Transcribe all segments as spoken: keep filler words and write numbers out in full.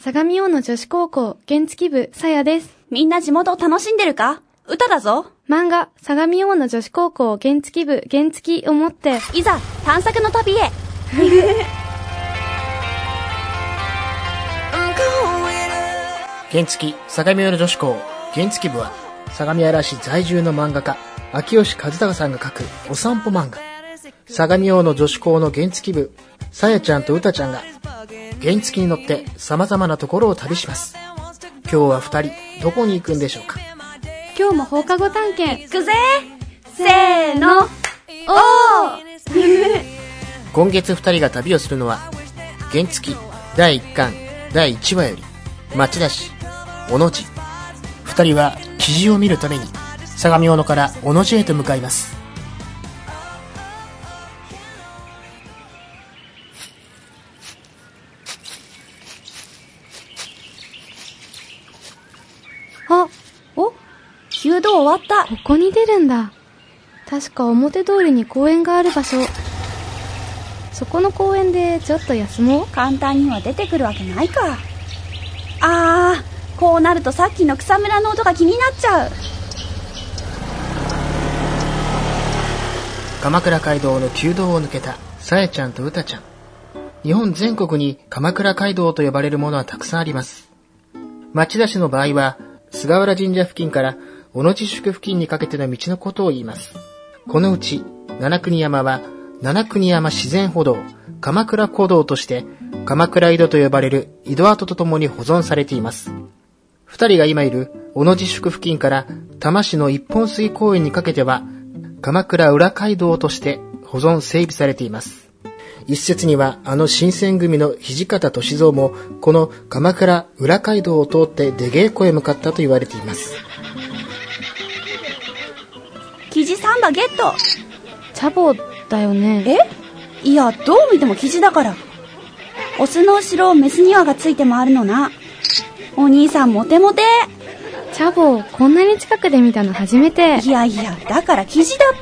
相模大野女子高校原付部さやです。 みんな地元を楽しんでるか？歌だぞ。 漫画相模大野女子高校原付部原付を持っていざ探索の旅へ。 原付相模大野女子高原付部は相模原市在住の漫画家秋吉和孝さんが描くお散歩漫画。相模大野女子高の原付部さやちゃんとうたちゃんが原付に乗って様々なところを旅します。今日は二人どこに行くんでしょうか。 今日も放課後探検行くぜ。せーの、おー今月二人が旅をするのは原付だいいっかんだいいちわより町田市小野路。二人は記事を見るために相模大野から小野路へと向かいます。 あ、 お、弓道終わった。 ここに出るんだ。確か表通りに公園がある場所。そこの公園でちょっと休もう。 簡単には出てくるわけないか。あー、こうなるとさっきの草むらの音が気になっちゃう。 鎌倉街道の旧道を抜けたさやちゃんとうたちゃん。日本全国に鎌倉街道と呼ばれるものはたくさんあります。町田市の場合は菅原神社付近から小野路宿付近にかけての道のことを言います。このうち七国山は七国山自然歩道、鎌倉古道として鎌倉井戸と呼ばれる井戸跡とともに保存されています。二人が今いる小野路宿付近から多摩市の一本杉公園にかけては鎌倉裏街道として保存整備されています。一説にはあの新選組の土方歳三もこの鎌倉裏街道を通って出稽古へ向かったと言われています。 キジサンバゲット。 チャボだよね。 え？いや、どう見てもキジだから。オスの後ろメスに輪がついて回るのな。お兄さんモテモテ。 チャボこんなに近くで見たの初めて。 いやいや、だからキジだって。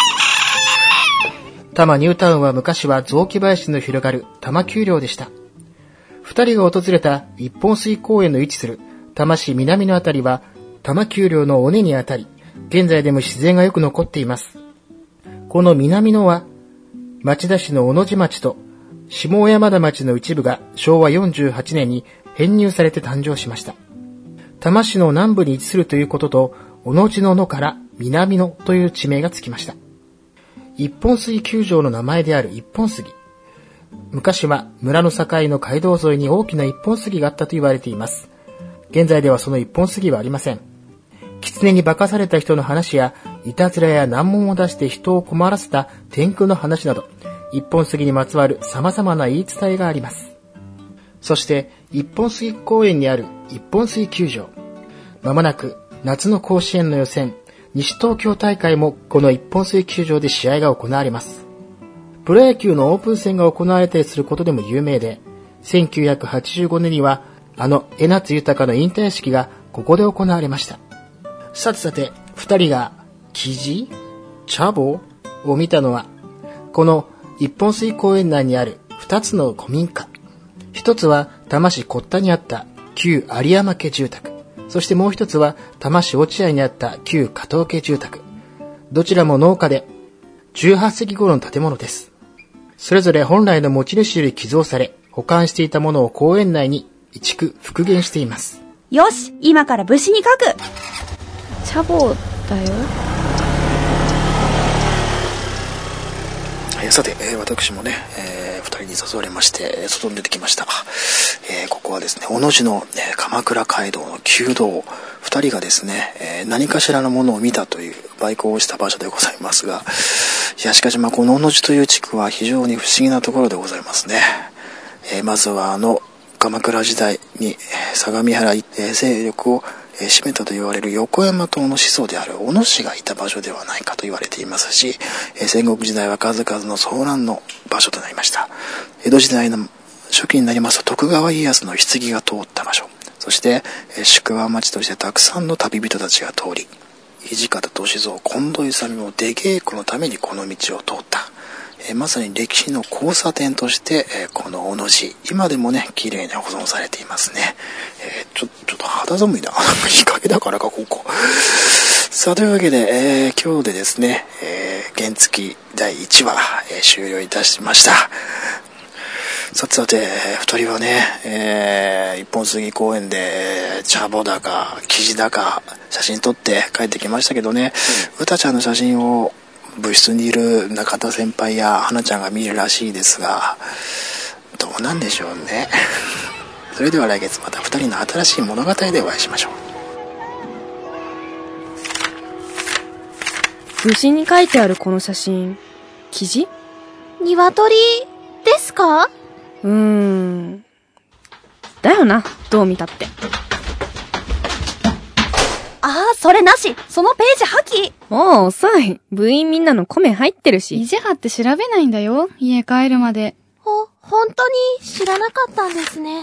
多摩ニュータウンは昔は雑木林の広がる多摩丘陵でした。二人が訪れた一本杉公園の位置する多摩市南のあたりは多摩丘陵の尾根にあたり、現在でも自然がよく残っています。この南のは町田市の小野路町と下小山田町の一部がしょうわよんじゅうはちねんに編入されて誕生しました。多摩市の南部に位置するということと、小野路の野から南野という地名がつきました。一本杉球場の名前である一本杉。昔は村の境の街道沿いに大きな一本杉があったと言われています。現在ではその一本杉はありません。狐に化かされた人の話や、いたずらや難問を出して人を困らせた天空の話など、一本杉にまつわる様々な言い伝えがあります。そして、一本杉公園にある一本杉球場。まもなく夏の甲子園の予選、西東京大会もこの一本杉球場で試合が行われます。プロ野球のオープン戦が行われたりすることでも有名で、せんきゅうひゃくはちじゅうごねんにはあの江夏豊の引退式がここで行われました。さてさて、二人がキジ？チャボ？を見たのは、この一本杉公園内にある二つの古民家。一つは多摩市堀田にあった旧有山家住宅。そしてもう一つは多摩市落合にあった旧加藤家住宅。どちらも農家でじゅうはっせき頃の建物です。それぞれ本来の持ち主より寄贈され、保管していたものを公園内に移築復元しています。 よし、今から物資に書く。 チャボだよ。 さて、えー、私もね、えー、二人に誘われまして外に出てきました。えー、ここはですね、小野路の、えー、鎌倉街道の旧道。二人がですね、えー、何かしらのものを見たというバイクをした場所でございますが、いやしかしまあこの小野路という地区は非常に不思議なところでございますね。えー、まずはあの鎌倉時代に相模原一定勢力を占めたと言われる横山島の始祖である小野氏がいた場所ではないかと言われていますし、戦国時代は数々の騒乱の場所となりました。江戸時代の初期になりますと徳川家康の棺が通った場所、そして宿場町としてたくさんの旅人たちが通り、土方歳三、近藤勇も出稽古のためにこの道を通った。 えー、まさに歴史の交差点として、えー、この小野路、今でもね、綺麗に保存されていますね。えー、ちょ、ちょっと肌寒いな。日陰だからか、ここ。さあ、というわけで、えー、今日でですね、えー、原付だいいちわ、えー、終了いたしました。さてさて、二人はね、えー、一本杉公園で、茶坊だか、生地だか、写真撮って帰ってきましたけどね、うたちゃんの写真を部室にいる中田先輩や花ちゃんが見るらしいですが、どうなんでしょうね。それでは来月また二人の新しい物語でお会いしましょう。牛に書いてあるこの写真、生地？ 鶏ですか？ うーん。だよな、どう見たって。 ああ、それなし。そのページ破棄。 もう遅い。部員みんなのコメ入ってるし。 意地張って調べないんだよ、家帰るまで。 ほ、本当に知らなかったんですね。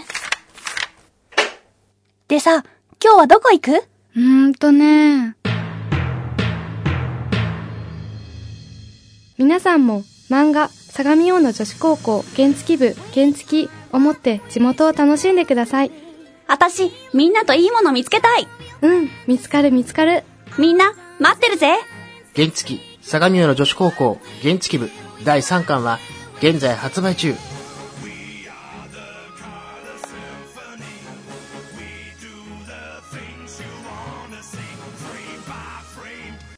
でさ、今日はどこ行く？ うーんとね。皆さんも漫画相模大野女子高校原付部原付を持って地元を楽しんでください。 あたし、みんなといいもの見つけたい。 うん、見つかる見つかる。 みんな、待ってるぜ。 原付相模大野女子高校原付部だいさんかんは現在発売中。